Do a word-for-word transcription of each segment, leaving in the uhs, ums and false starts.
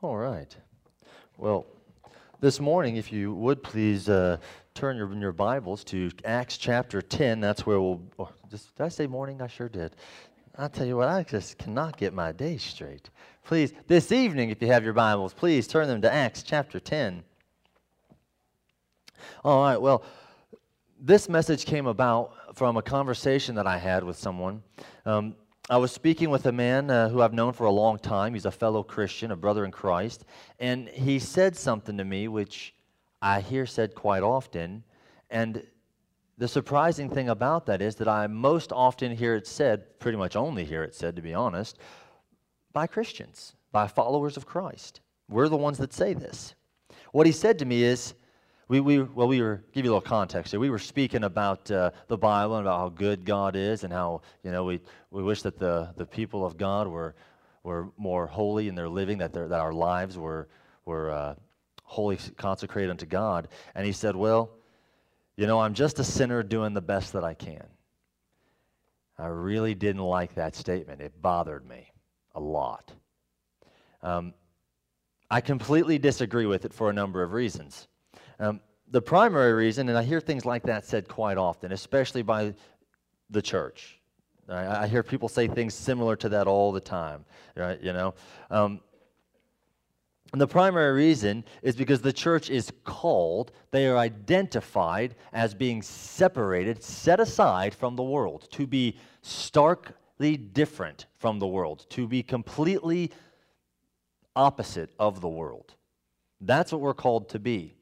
All right. Well, this morning, if you would please uh, turn your, your Bibles to Acts chapter ten. That's where we'll. Oh, just, did I say morning? I sure did. I'll tell you what, I just cannot get my day straight. Please, this evening, if you have your Bibles, please turn them to Acts chapter ten. All right, well, this message came about from a conversation that I had with someone. Um, I was speaking with a man uh, who I've known for a long time. He's a fellow Christian, a brother in Christ, and he said something to me which I hear said quite often, and the surprising thing about that is that I most often hear it said, pretty much only hear it said, to be honest, by Christians, by followers of Christ. We're the ones that say this. What he said to me is, We, we well, we were, give you a little context here. We were speaking about uh, the Bible and about how good God is and how, you know, we, we wish that the, the people of God were were more holy in their living, that their, that our lives were, were uh, wholly consecrated unto God. And he said, well, you know, I'm just a sinner doing the best that I can. I really didn't like that statement. It bothered me a lot. Um, I completely disagree with it for a number of reasons. Um, the primary reason, and I hear things like that said quite often, especially by the church. I, I hear people say things similar to that all the time, right? You know, um, and the primary reason is because the church is called, they are identified as being separated, set aside from the world, to be starkly different from the world, to be completely opposite of the world. That's what we're called to be.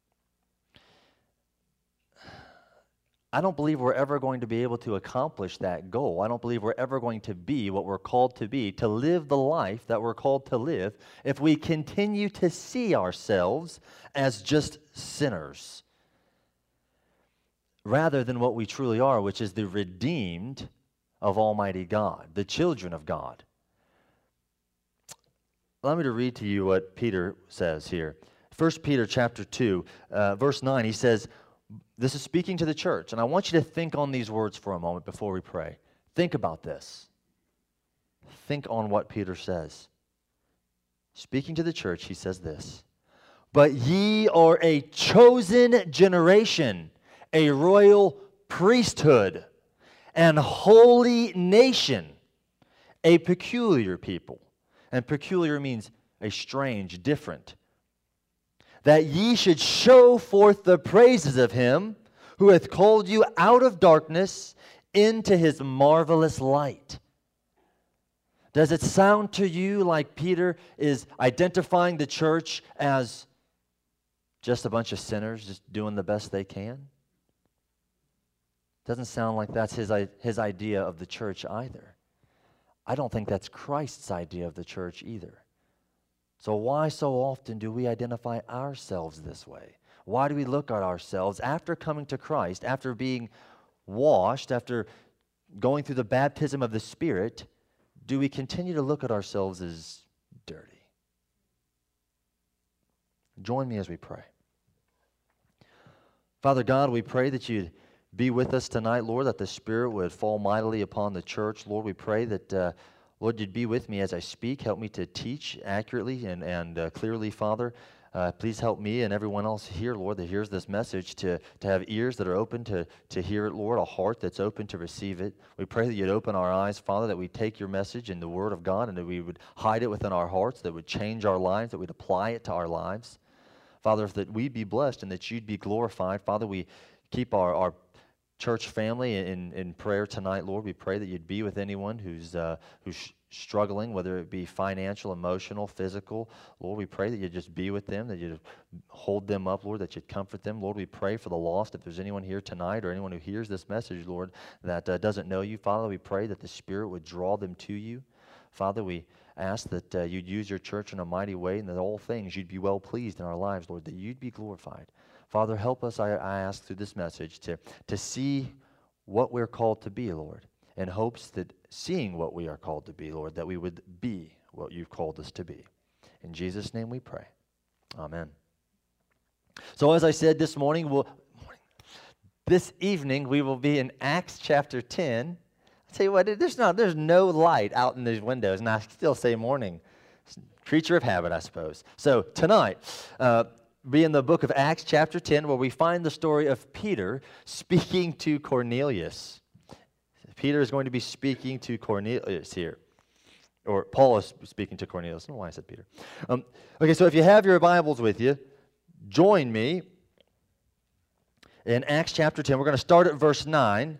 I don't believe we're ever going to be able to accomplish that goal. I don't believe we're ever going to be what we're called to be, to live the life that we're called to live, if we continue to see ourselves as just sinners, rather than what we truly are, which is the redeemed of Almighty God, the children of God. Allow me to read to you what Peter says here. First Peter chapter two, uh, verse nine, he says, this is speaking to the church, and I want you to think on these words for a moment before we pray. Think about this. Think on what Peter says. Speaking to the church, he says this, "But ye are a chosen generation, a royal priesthood, and holy nation, a peculiar people." And peculiar means a strange, different. "That ye should show forth the praises of him who hath called you out of darkness into his marvelous light." Does it sound to you like Peter is identifying the church as just a bunch of sinners just doing the best they can? Doesn't sound like that's his, his idea of the church either. I don't think that's Christ's idea of the church either. So why so often do we identify ourselves this way? Why do we look at ourselves after coming to Christ, after being washed, after going through the baptism of the Spirit, do we continue to look at ourselves as dirty? Join me as we pray. Father God, we pray that you'd be with us tonight, Lord, that the Spirit would fall mightily upon the church. Lord, we pray that uh, Lord, you'd be with me as I speak. Help me to teach accurately and, and uh, clearly, Father. Uh, please help me and everyone else here, Lord, that hears this message to, to have ears that are open to, to hear it, Lord, a heart that's open to receive it. We pray that you'd open our eyes, Father, that we take your message and the Word of God and that we would hide it within our hearts, that would change our lives, that we'd apply it to our lives. Father, that we'd be blessed and that you'd be glorified. Father, we keep our, our church family in, in prayer tonight, Lord. We pray that you'd be with anyone who's uh, who's struggling, whether it be financial, emotional, physical. Lord, we pray that you'd just be with them, that you'd hold them up, Lord, that you'd comfort them. Lord, we pray for the lost. If there's anyone here tonight or anyone who hears this message, Lord, that uh, doesn't know you, Father, we pray that the Spirit would draw them to you. Father, we ask that uh, you'd use your church in a mighty way and that all things you'd be well pleased in our lives, Lord, that you'd be glorified. Father, help us, I, I ask through this message, to, to see what we're called to be, Lord, in hopes that seeing what we are called to be, Lord, that we would be what you've called us to be. In Jesus' name we pray. Amen. So as I said this morning, we'll, this evening we will be in Acts chapter ten. I'll tell you what, there's, not, there's no light out in these windows, and I still say morning. Creature of habit, I suppose. So tonight, uh, be in the book of Acts chapter ten, where we find the story of Peter speaking to Cornelius. Peter is going to be speaking to Cornelius here. Or Paul is speaking to Cornelius. I don't know why I said Peter. Um, okay, so if you have your Bibles with you, join me in Acts chapter ten. We're going to start at verse nine.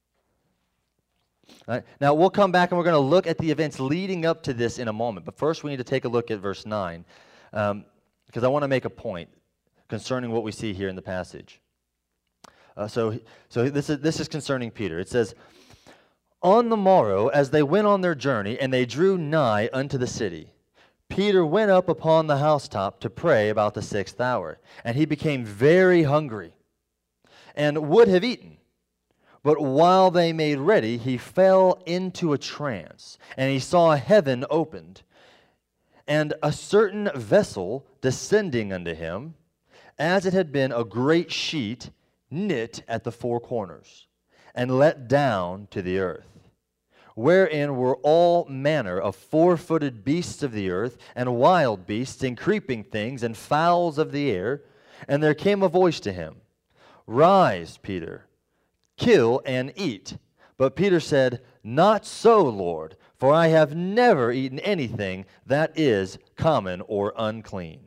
All right. Now, we'll come back and we're going to look at the events leading up to this in a moment. But first, we need to take a look at verse nine, um, because I want to make a point concerning what we see here in the passage. Uh, so so this is, this is concerning Peter. It says, "On the morrow, as they went on their journey, and they drew nigh unto the city, Peter went up upon the housetop to pray about the sixth hour. And he became very hungry, and would have eaten. But while they made ready, he fell into a trance, and he saw heaven opened, and a certain vessel descending unto him, as it had been a great sheet knit at the four corners, and let down to the earth, wherein were all manner of four-footed beasts of the earth, and wild beasts, and creeping things, and fowls of the air. And there came a voice to him, Rise, Peter, kill and eat. But Peter said, Not so, Lord, for I have never eaten anything that is common or unclean."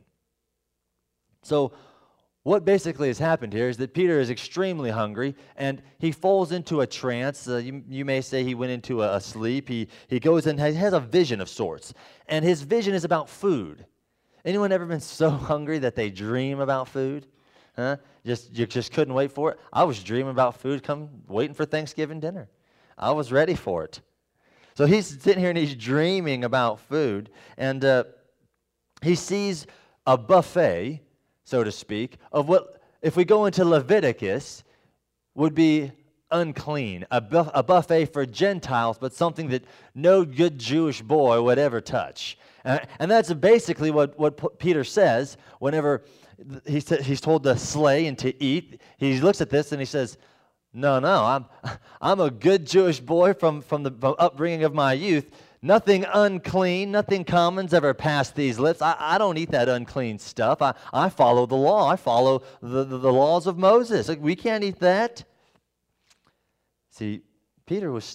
So what basically has happened here is that Peter is extremely hungry, and he falls into a trance. Uh, you, you may say he went into a, a sleep. He, he goes and has, has a vision of sorts, and his vision is about food. Anyone ever been so hungry that they dream about food? Huh? Just you just couldn't wait for it. I was dreaming about food, come waiting for Thanksgiving dinner. I was ready for it. So he's sitting here and he's dreaming about food, and uh, he sees a buffet, so to speak, of what, if we go into Leviticus, would be unclean, a, buff, a buffet for Gentiles, but something that no good Jewish boy would ever touch. Uh, and that's basically what, what P- Peter says whenever He's, he's told to slay and to eat. He looks at this and he says, no, no, I'm, I'm a good Jewish boy from, from the upbringing of my youth. Nothing unclean, nothing common's ever passed these lips. I, I don't eat that unclean stuff. I, I follow the law. I follow the, the, the laws of Moses. Like, we can't eat that. See, Peter was,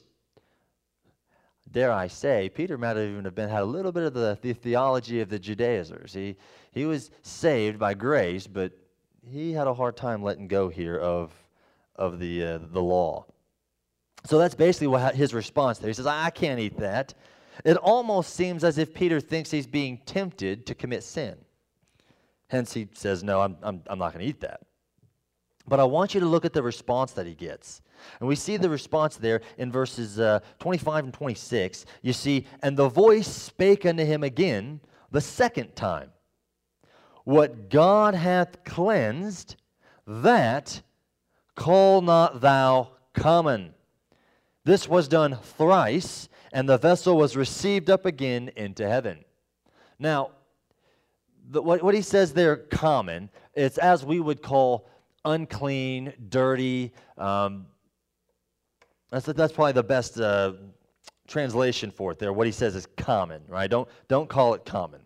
dare I say, Peter might have even have been had a little bit of the, the theology of the Judaizers. He he was saved by grace, but he had a hard time letting go here of of the uh, the law. So that's basically what his response there. He says, "I can't eat that." It almost seems as if Peter thinks he's being tempted to commit sin. Hence, he says, "No, I'm I'm I'm not going to eat that." But I want you to look at the response that he gets. And we see the response there in verses uh, twenty-five and twenty-six. You see, "And the voice spake unto him again the second time, What God hath cleansed, that call not thou common. This was done thrice, and the vessel was received up again into heaven." Now, the, what, what he says there, common, it's as we would call unclean, dirty. Um, that's, that's probably the best uh, translation for it there. What he says is common, right? Don't, don't call it common.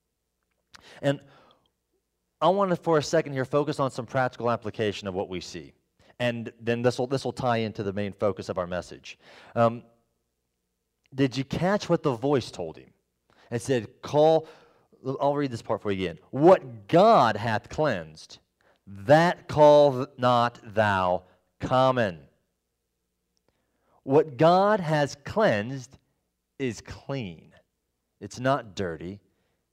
And I want to, for a second here, focus on some practical application of what we see. And then this will this will tie into the main focus of our message. Um, did you catch what the voice told him? It said, call, I'll read this part for you again. "What God hath cleansed, that call not thou common." What God has cleansed is clean. It's not dirty.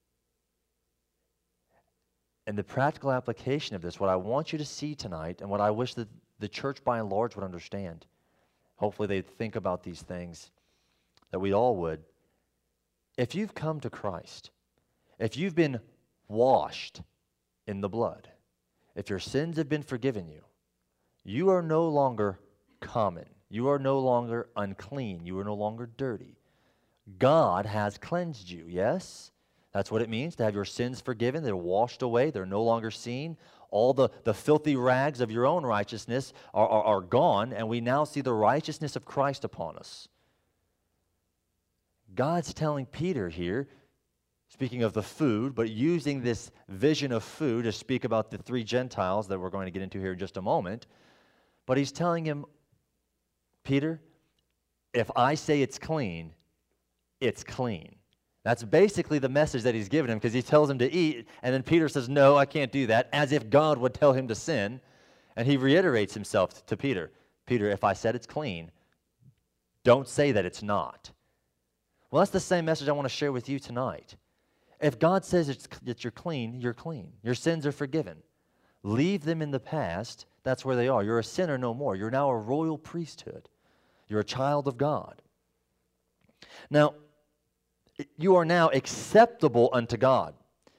And the practical application of this, what I want you to see tonight, and what I wish that the church by and large would understand, hopefully they'd think about these things, that we all would. If you've come to Christ, if you've been washed in the blood, if your sins have been forgiven you, you are no longer common. You are no longer unclean. You are no longer dirty. God has cleansed you, yes? That's what it means to have your sins forgiven. They're washed away. They're no longer seen. All the, the filthy rags of your own righteousness are, are, are gone, and we now see the righteousness of Christ upon us. God's telling Peter here, speaking of the food, but using this vision of food to speak about the three Gentiles that we're going to get into here in just a moment. But he's telling him, Peter, if I say it's clean, it's clean. That's basically the message that he's given him, because he tells him to eat, and then Peter says, no, I can't do that, as if God would tell him to sin. And he reiterates himself to Peter, Peter, if I said it's clean, don't say that it's not. Well, that's the same message I want to share with you tonight. If God says it's, that you're clean, you're clean. Your sins are forgiven. Leave them in the past. That's where they are. You're a sinner no more. You're now a royal priesthood. You're a child of God. Now, you are now acceptable unto God.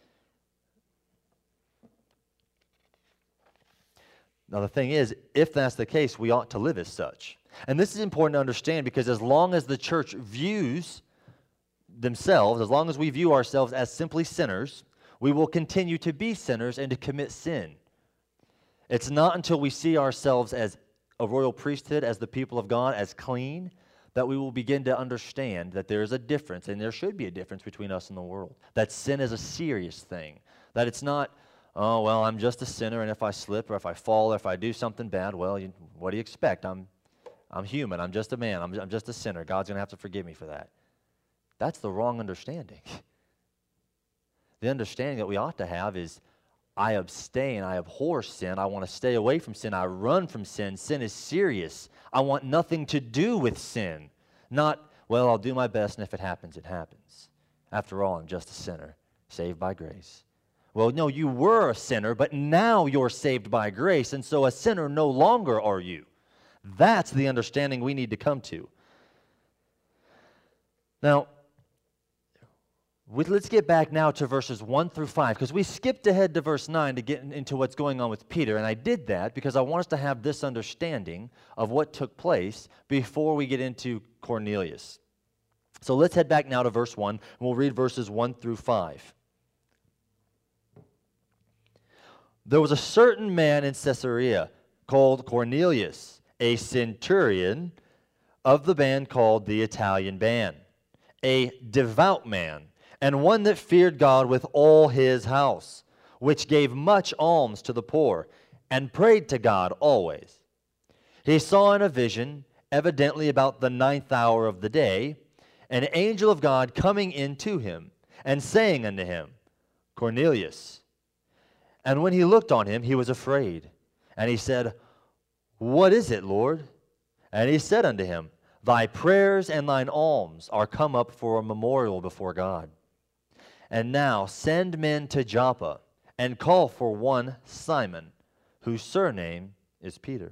Now, the thing is, if that's the case, we ought to live as such. And this is important to understand, because as long as the church views themselves, as long as we view ourselves as simply sinners, we will continue to be sinners and to commit sin. It's not until we see ourselves as a royal priesthood, as the people of God, as clean, that we will begin to understand that there is a difference, and there should be a difference between us and the world. That sin is a serious thing. That it's not, oh, well, I'm just a sinner, and if I slip or if I fall or if I do something bad, well, you, what do you expect? I'm, I'm human. I'm just a man. I'm, I'm just a sinner. God's going to have to forgive me for that. That's the wrong understanding. The understanding that we ought to have is, I abstain, I abhor sin, I want to stay away from sin, I run from sin. Sin is serious. I want nothing to do with sin. Not, well, I'll do my best, and if it happens, it happens. After all, I'm just a sinner, saved by grace. Well, no, you were a sinner, but now you're saved by grace, and so a sinner no longer are you. That's the understanding we need to come to. Now, let's get back now to verses one through five, because we skipped ahead to verse nine to get into what's going on with Peter, and I did that because I want us to have this understanding of what took place before we get into Cornelius. So let's head back now to verse one, and we'll read verses one through five. There was a certain man in Caesarea called Cornelius, a centurion of the band called the Italian Band, a devout man, and one that feared God with all his house, which gave much alms to the poor, and prayed to God always. He saw in a vision, evidently about the ninth hour of the day, an angel of God coming in to him, and saying unto him, Cornelius. And when he looked on him, he was afraid. And he said, What is it, Lord? And he said unto him, Thy prayers and thine alms are come up for a memorial before God. And now send men to Joppa, and call for one Simon, whose surname is Peter.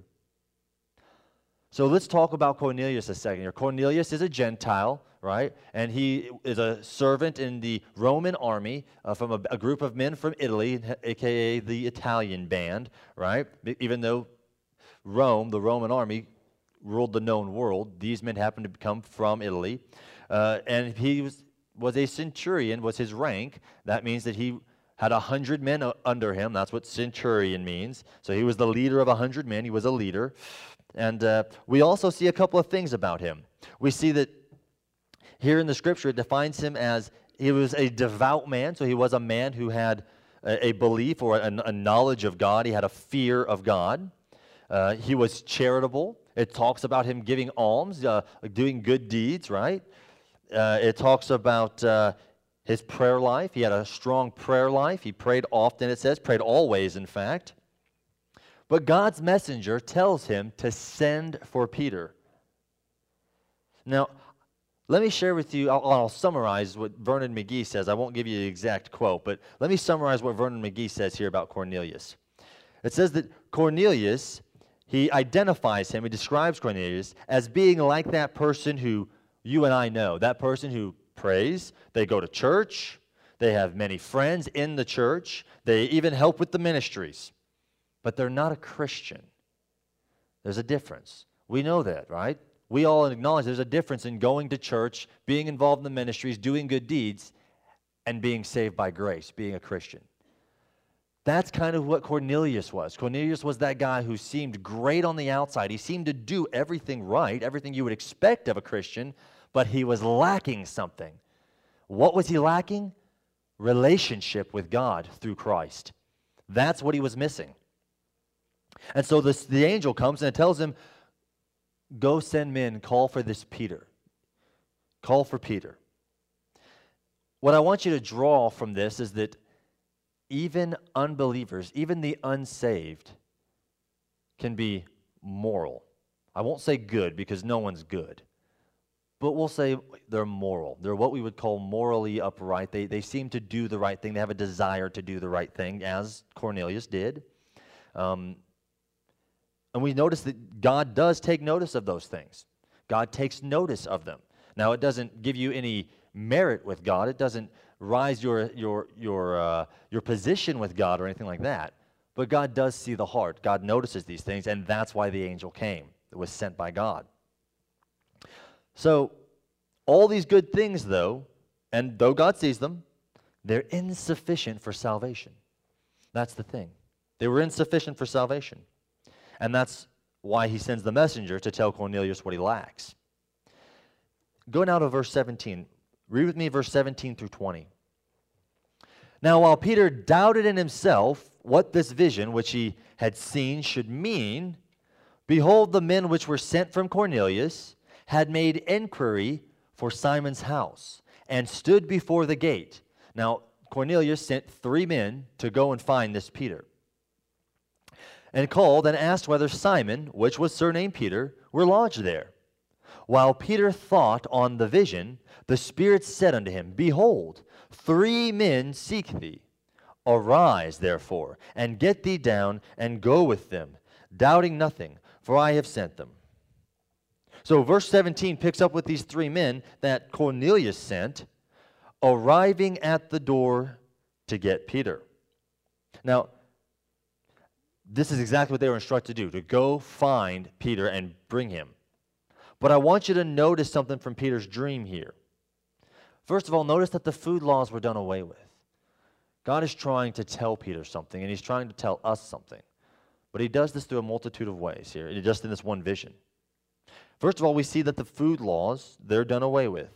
So let's talk about Cornelius a second here. Cornelius is a Gentile, right? And he is a servant in the Roman army uh, from a, a group of men from Italy, a k a the Italian Band, right? Even though Rome, the Roman army, ruled the known world, these men happened to come from Italy. Uh, and he was... was a centurion, was his rank. That means that he had a hundred men under him. That's what centurion means. So he was the leader of a hundred men. He was a leader. And uh, we also see a couple of things about him. We see that here in the scripture it defines him as he was a devout man. So he was a man who had a, a belief or a, a knowledge of God. He had a fear of God. Uh, he was charitable. It talks about him giving alms, uh, doing good deeds, right? Uh, it talks about uh, his prayer life. He had a strong prayer life. He prayed often, it says, prayed always, in fact. But God's messenger tells him to send for Peter. Now, let me share with you, I'll, I'll summarize what Vernon McGee says. I won't give you the exact quote, but let me summarize what Vernon McGee says here about Cornelius. It says that Cornelius, he identifies him, he describes Cornelius as being like that person who you and I know, that person who prays, they go to church, they have many friends in the church, they even help with the ministries, but they're not a Christian. There's a difference. We know that, right? We all acknowledge there's a difference in going to church, being involved in the ministries, doing good deeds, and being saved by grace, being a Christian. That's kind of what Cornelius was. Cornelius was that guy who seemed great on the outside. He seemed to do everything right, everything you would expect of a Christian, but he was lacking something. What was he lacking? relationship with God through Christ. That's what he was missing. And so this, the angel comes and tells him, go send men, call for this Peter. Call for Peter. What I want you to draw from this is that even unbelievers, even the unsaved, can be moral. I won't say good because no one's good. But we'll say they're moral. They're what we would call morally upright. They, they seem to do the right thing. They have a desire to do the right thing, as Cornelius did. Um, and we notice that God does take notice of those things. God takes notice of them. Now, it doesn't give you any merit with God. It doesn't rise your, your, your, uh, your position with God or anything like that. But God does see the heart. God notices these things, and that's why the angel came. It was sent by God. So, all these good things, though, and though God sees them, they're insufficient for salvation. That's the thing. They were insufficient for salvation. And that's why he sends the messenger to tell Cornelius what he lacks. Go now to verse seventeen. Read with me verse seventeen through twenty. Now, while Peter doubted in himself what this vision which he had seen should mean, behold, the men which were sent from Cornelius had made inquiry for Simon's house, and stood before the gate. Now, Cornelius sent three men to go and find this Peter, and called and asked whether Simon, which was surnamed Peter, were lodged there. While Peter thought on the vision, the Spirit said unto him, behold, three men seek thee. Arise, therefore, and get thee down, and go with them, doubting nothing, for I have sent them. So verse seventeen picks up with these three men that Cornelius sent, arriving at the door to get Peter. Now, this is exactly what they were instructed to do, to go find Peter and bring him. But I want you to notice something from Peter's dream here. First of all, notice that the food laws were done away with. God is trying to tell Peter something, and he's trying to tell us something. But he does this through a multitude of ways here, just in this one vision. First of all, we see that the food laws, they're done away with.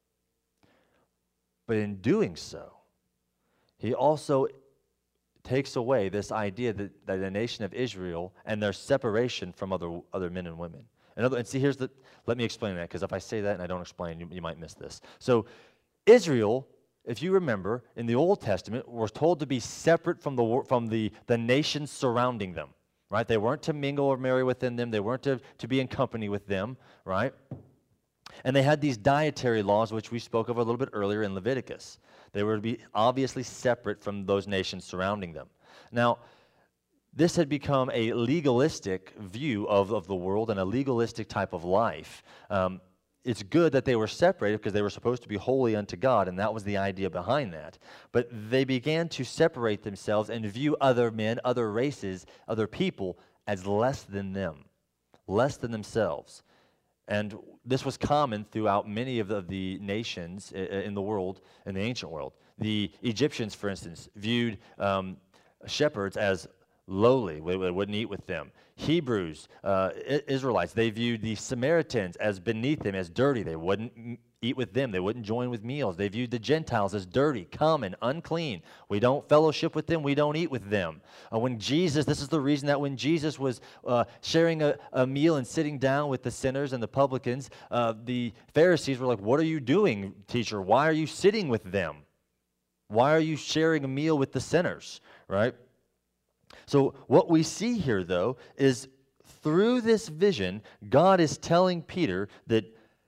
But in doing so, he also takes away this idea that, that the nation of Israel and their separation from other, other men and women. In other, and see, here's the, let me explain that, because if I say that and I don't explain, you, you might miss this. So Israel, if you remember, in the Old Testament, was told to be separate from the, from the, the nations surrounding them. Right? They weren't to mingle or marry within them. They weren't to, to be in company with them, right? And they had these dietary laws, which we spoke of a little bit earlier in Leviticus. They were to be obviously separate from those nations surrounding them. Now, this had become a legalistic view of, of the world and a legalistic type of life. Um, it's good that they were separated because they were supposed to be holy unto God, and that was the idea behind that. But they began to separate themselves and view other men, other races, other people as less than them, less than themselves. And this was common throughout many of the, of the nations in the world, in the ancient world. The Egyptians, for instance, viewed um, shepherds as lowly. They wouldn't eat with them. Hebrews, uh, Israelites, they viewed the Samaritans as beneath them, as dirty. They wouldn't eat with them. They wouldn't join with meals. They viewed the Gentiles as dirty, common, unclean. We don't fellowship with them. We don't eat with them. Uh, when Jesus, this is the reason that when Jesus was uh, sharing a, a meal and sitting down with the sinners and the publicans, uh, the Pharisees were like, what are you doing, teacher? Why are you sitting with them? Why are you sharing a meal with the sinners, right? So what we see here, though, is through this vision, God is telling Peter that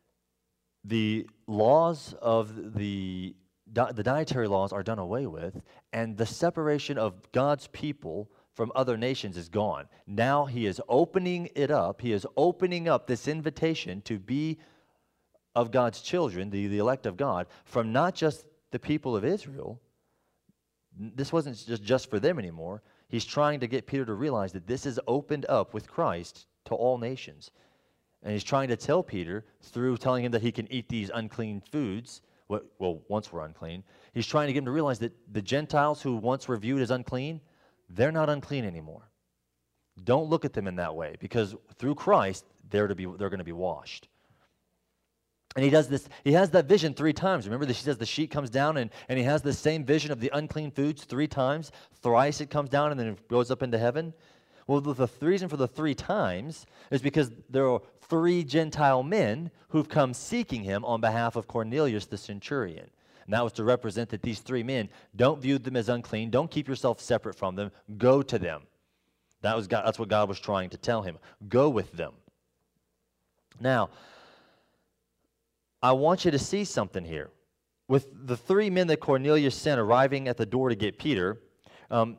the laws of the, the dietary laws are done away with, and the separation of God's people from other nations is gone. Now he is opening it up. He is opening up this invitation to be of God's children, the, the elect of God, from not just the people of Israel. This wasn't just, just for them anymore. He's trying to get Peter to realize that this is opened up with Christ to all nations. And he's trying to tell Peter, through telling him that he can eat these unclean foods, what, well, once were unclean, he's trying to get him to realize that the Gentiles who once were viewed as unclean, they're not unclean anymore. Don't look at them in that way, because through Christ, they're, to be, they're going to be washed. And he does this, he has that vision three times. Remember that she says the sheet comes down and, and he has the same vision of the unclean foods three times. Thrice it comes down and then it goes up into heaven. Well, the, the reason for the three times is because there are three Gentile men who've come seeking him on behalf of Cornelius the centurion. And that was to represent that these three men, don't view them as unclean. Don't keep yourself separate from them. Go to them. That was God, that's what God was trying to tell him. Go with them. Now, I want you to see something here. With the three men that Cornelius sent arriving at the door to get Peter, um,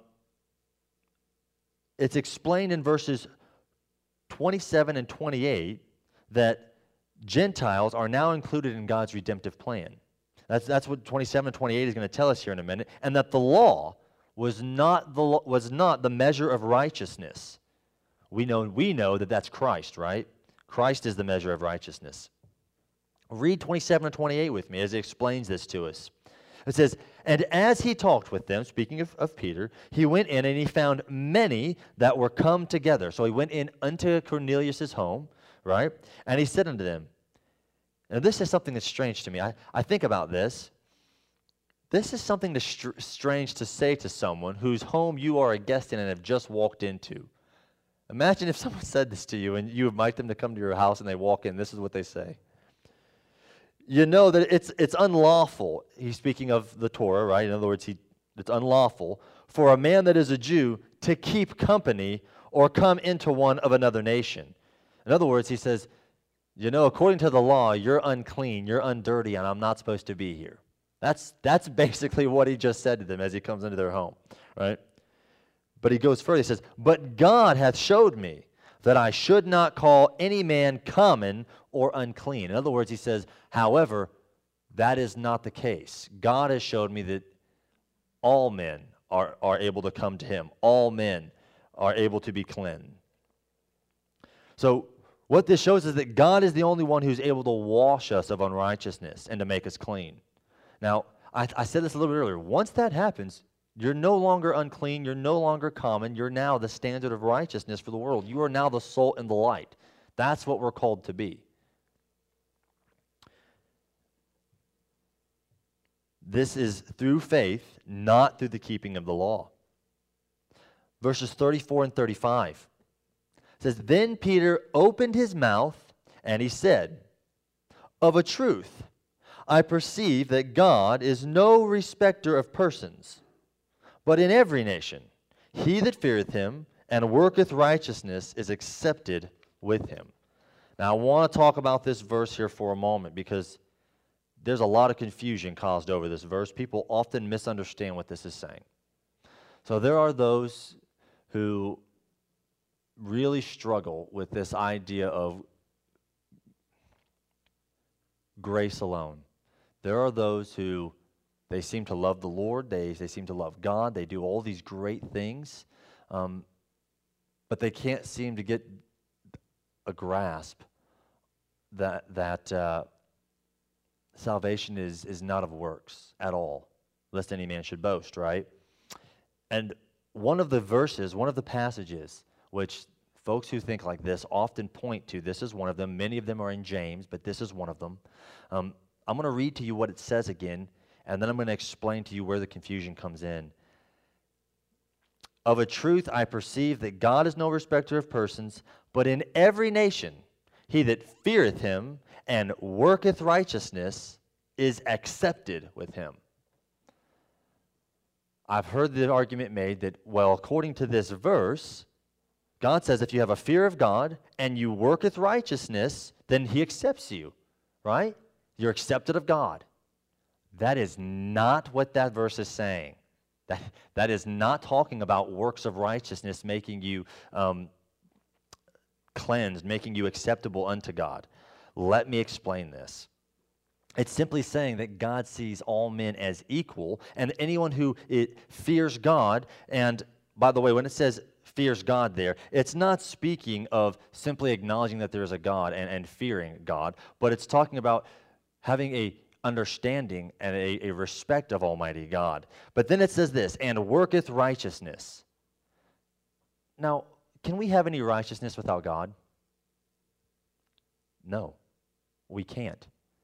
it's explained in verses twenty-seven and twenty-eight that Gentiles are now included in God's redemptive plan. That's, that's what twenty-seven and twenty-eight is going to tell us here in a minute. And that the law was not the, was not the measure of righteousness. We know, we know that that's Christ, right? Christ is the measure of righteousness. Read twenty-seven and twenty-eight with me as it explains this to us. It says, and as he talked with them, speaking of, of Peter, he went in and he found many that were come together. So he went in unto Cornelius' home, right? And he said unto them, now this is something that's strange to me. I, I think about this. This is something that's str- strange to say to someone whose home you are a guest in and have just walked into. Imagine if someone said this to you and you invite them to come to your house and they walk in. This is what they say. You know that it's it's unlawful. He's speaking of the Torah, right? In other words, he, it's unlawful for a man that is a Jew to keep company or come into one of another nation. In other words, he says, you know, according to the law, you're unclean, you're undirty, and I'm not supposed to be here. That's that's basically what he just said to them as he comes into their home, right? But he goes further. He says, but God hath showed me that I should not call any man common or unclean. In other words, he says, however, that is not the case. God has showed me that all men are, are able to come to him. All men are able to be cleansed. So what this shows is that God is the only one who's able to wash us of unrighteousness and to make us clean. Now, I, I said this a little bit earlier. Once that happens, you're no longer unclean. You're no longer common. You're now the standard of righteousness for the world. You are now the salt and the light. That's what we're called to be. This is through faith, not through the keeping of the law. Verses thirty-four and thirty-five. It says, then Peter opened his mouth, and he said, of a truth, I perceive that God is no respecter of persons, but in every nation he that feareth him and worketh righteousness is accepted with him. Now, I want to talk about this verse here for a moment because there's a lot of confusion caused over this verse. People often misunderstand what this is saying. So there are those who really struggle with this idea of grace alone. There are those who, they seem to love the Lord, they, they seem to love God, they do all these great things, um, but they can't seem to get a grasp that that uh, salvation is, is not of works at all, lest any man should boast, right? And one of the verses, one of the passages, which folks who think like this often point to, this is one of them. Many of them are in James, but this is one of them. Um, I'm going to read to you what it says again, and then I'm going to explain to you where the confusion comes in. Of a truth I perceive that God is no respecter of persons, but in every nation he that feareth him and worketh righteousness is accepted with him. I've heard the argument made that, well, according to this verse, God says if you have a fear of God and you worketh righteousness, then he accepts you, right? You're accepted of God. That is not what that verse is saying. That, that is not talking about works of righteousness making you um, cleansed, making you acceptable unto God. Let me explain this. It's simply saying that God sees all men as equal, and anyone who it fears God, and by the way, when it says fears God there, it's not speaking of simply acknowledging that there is a God and, and fearing God, but it's talking about having a understanding and a, a respect of Almighty God. But then it says this, and worketh righteousness. Now, can we have any righteousness without God? No, we can't.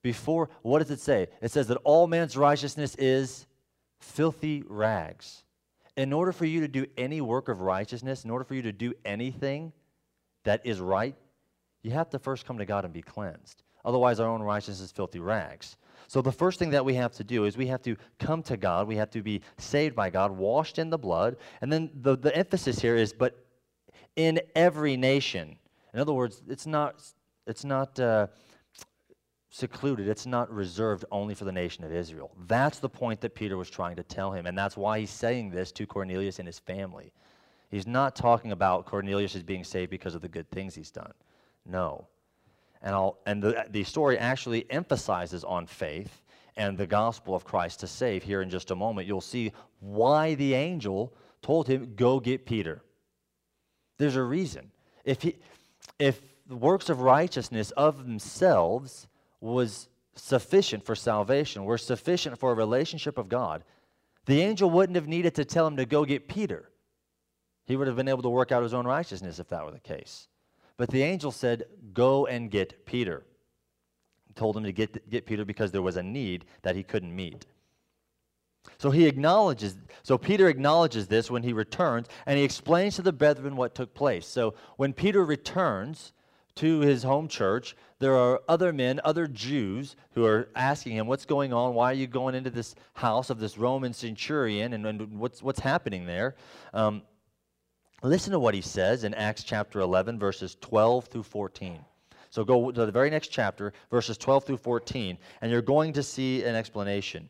before, what does it say? It says that all man's righteousness is filthy rags. In order for you to do any work of righteousness, in order for you to do anything that is right, you have to first come to God and be cleansed. Otherwise, our own righteousness is filthy rags. So the first thing that we have to do is we have to come to God. We have to be saved by God, washed in the blood. And then the, the emphasis here is, but in every nation. In other words, it's not, it's not uh, secluded. It's not reserved only for the nation of Israel. That's the point that Peter was trying to tell him, and that's why he's saying this to Cornelius and his family. He's not talking about Cornelius as being saved because of the good things he's done. No. And, I'll, and the, the story actually emphasizes on faith and the gospel of Christ to save. Here in just a moment, you'll see why the angel told him, go get Peter. There's a reason. If, he, if the works of righteousness of themselves was sufficient for salvation, were sufficient for a relationship of God, the angel wouldn't have needed to tell him to go get Peter. He would have been able to work out his own righteousness if that were the case. But the angel said, go and get Peter. He told him to get, get Peter because there was a need that he couldn't meet. So he acknowledges, so Peter acknowledges this when he returns, and he explains to the brethren what took place. So when Peter returns to his home church, there are other men, other Jews, who are asking him, what's going on? Why are you going into this house of this Roman centurion, and, and what's, what's happening there? Um, Listen to what he says in Acts chapter eleven, verses twelve through fourteen. So go to the very next chapter, verses twelve through fourteen, and you're going to see an explanation.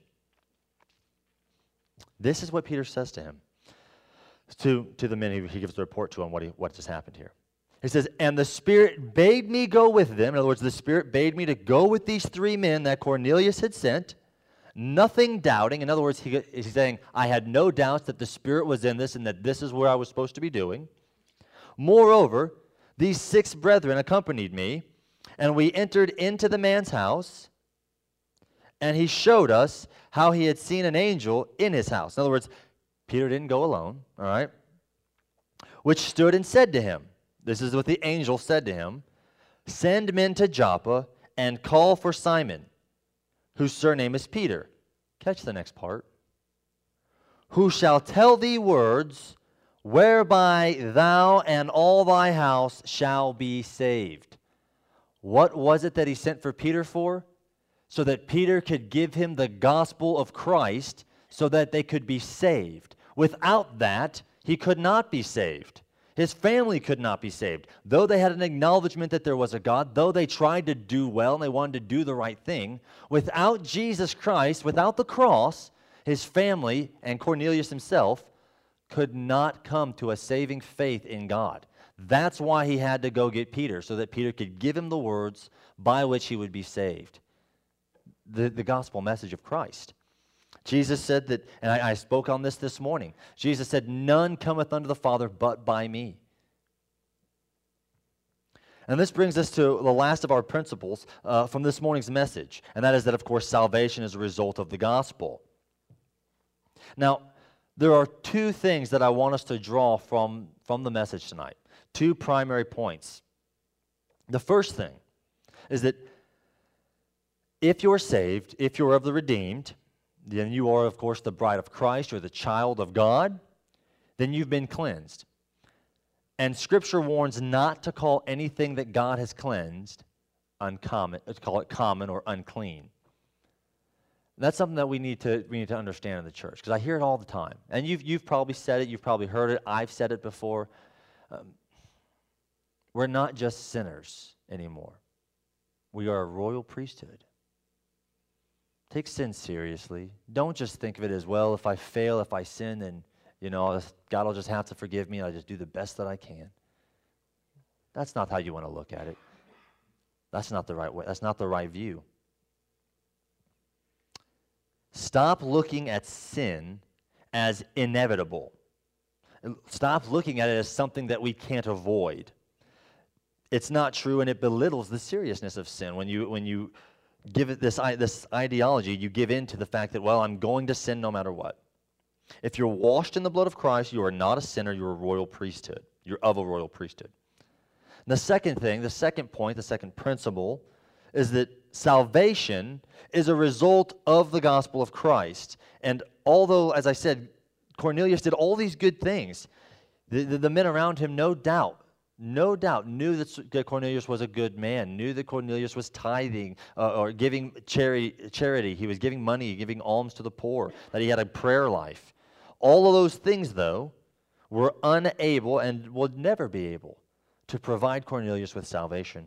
This is what Peter says to him, to, to the men he, he gives the report to on what, he, what just happened here. He says, and the Spirit bade me go with them. In other words, the Spirit bade me to go with these three men that Cornelius had sent, nothing doubting. In other words, he, he's saying, I had no doubts that the Spirit was in this and that this is where I was supposed to be doing. Moreover, these six brethren accompanied me, and we entered into the man's house, and he showed us how he had seen an angel in his house. In other words, Peter didn't go alone, all right? Which stood and said to him, this is what the angel said to him, send men to Joppa and call for Simon, whose surname is Peter. Catch the next part. Who shall tell thee words whereby thou and all thy house shall be saved. What was it that he sent for Peter for? So that Peter could give him the gospel of Christ so that they could be saved. Without that, he could not be saved. His family could not be saved. Though they had an acknowledgement that there was a God, though they tried to do well and they wanted to do the right thing, without Jesus Christ, without the cross, his family and Cornelius himself could not come to a saving faith in God. That's why he had to go get Peter, so that Peter could give him the words by which he would be saved. The, the gospel message of Christ. Jesus said that, and I, I spoke on this this morning, Jesus said, none cometh unto the Father but by me. And this brings us to the last of our principles uh, from this morning's message, and that is that, of course, salvation is a result of the gospel. Now, there are two things that I want us to draw from, from the message tonight, two primary points. The first thing is that if you're saved, if you're of the redeemed, then you are, of course, the bride of Christ, you're the child of God, then you've been cleansed. And Scripture warns not to call anything that God has cleansed uncommon, let's call it common or unclean. That's something that we need to we need to understand in the church, because I hear it all the time. And you've, you've probably said it, you've probably heard it, I've said it before. Um, we're not just sinners anymore. We are a royal priesthood. Take sin seriously. Don't just think of it as, well, if I fail, if I sin, then, you know, God will just have to forgive me, and I'll just do the best that I can. That's not how you want to look at it. That's not the right way. That's not the right view. Stop looking at sin as inevitable. Stop looking at it as something that we can't avoid. It's not true, and it belittles the seriousness of sin. When you when you give it this this ideology, you give in to the fact that, well, I'm going to sin no matter what. If you're washed in the blood of Christ, you are not a sinner. You're a royal priesthood. You're of a royal priesthood. And the second thing, the second point, the second principle, is that salvation is a result of the gospel of Christ. And although, as I said, Cornelius did all these good things, the, the, the men around him, no doubt, no doubt, knew that Cornelius was a good man, knew that Cornelius was tithing uh, or giving charity, charity. He was giving money, giving alms to the poor, that he had a prayer life. All of those things, though, were unable and would never be able to provide Cornelius with salvation.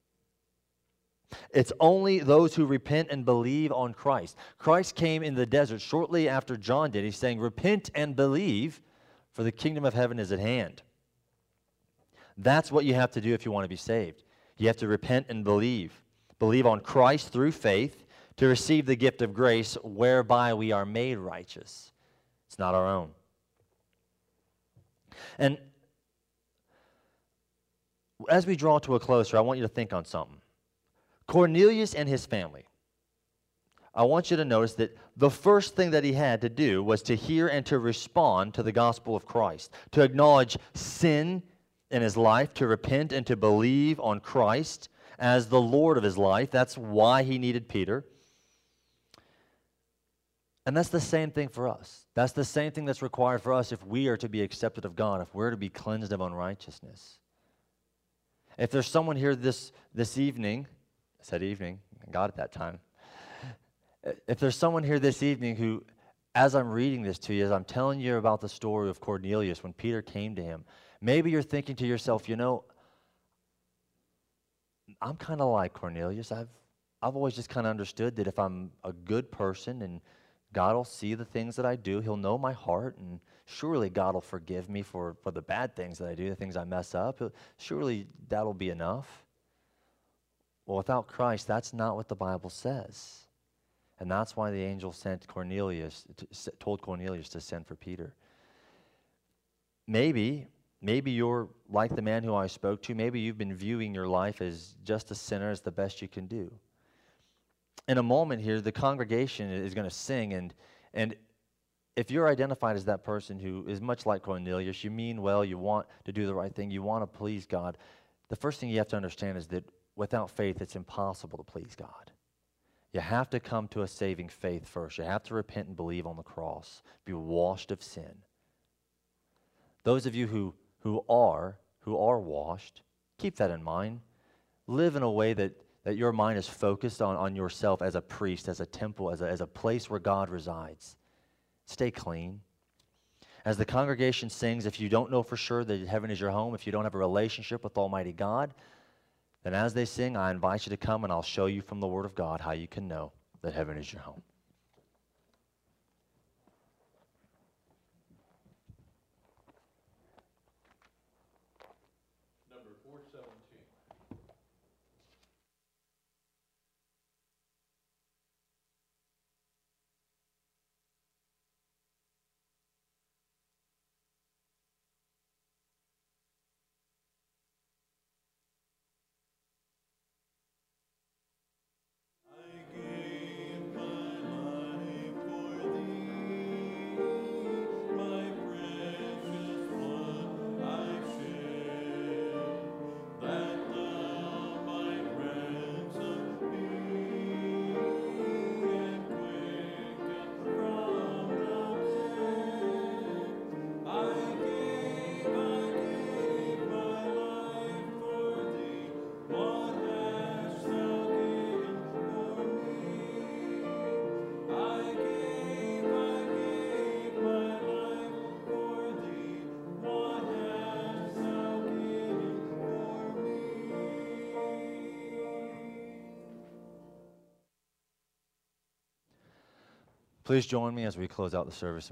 It's only those who repent and believe on Christ. Christ came in the desert shortly after John did. He's saying, repent and believe, for the kingdom of heaven is at hand. That's what you have to do if you want to be saved. You have to repent and believe. Believe on Christ through faith to receive the gift of grace whereby we are made righteous. It's not our own. And as we draw to a close, I want you to think on something. Cornelius and his family. I want you to notice that the first thing that he had to do was to hear and to respond to the gospel of Christ, to acknowledge sin in his life, to repent and to believe on Christ as the Lord of his life. That's why he needed Peter. And that's the same thing for us. That's the same thing that's required for us if we are to be accepted of God, if we're to be cleansed of unrighteousness. If there's someone here this, this evening, I said evening, God at that time. If there's someone here this evening who, as I'm reading this to you, as I'm telling you about the story of Cornelius when Peter came to him, maybe you're thinking to yourself, you know, I'm kind of like Cornelius. I've, I've always just kind of understood that if I'm a good person and God will see the things that I do, he'll know my heart, and surely God will forgive me for, for the bad things that I do, the things I mess up. Surely that'll be enough. Well, without Christ, that's not what the Bible says. And that's why the angel sent Cornelius, told Cornelius to send for Peter. Maybe, maybe you're like the man who I spoke to. Maybe you've been viewing your life as just a sinner as the best you can do. In a moment here, the congregation is going to sing, and and if you're identified as that person who is much like Cornelius, you mean well, you want to do the right thing, you want to please God, the first thing you have to understand is that without faith, it's impossible to please God. You have to come to a saving faith first. You have to repent and believe on the cross, be washed of sin. Those of you who, who are, who are washed, keep that in mind. Live in a way that, that your mind is focused on, on yourself as a priest, as a temple, as a, as a place where God resides. Stay clean. As the congregation sings, if you don't know for sure that heaven is your home, if you don't have a relationship with Almighty God, then as they sing, I invite you to come and I'll show you from the Word of God how you can know that heaven is your home. Number four seventeen. Please join me as we close out the service.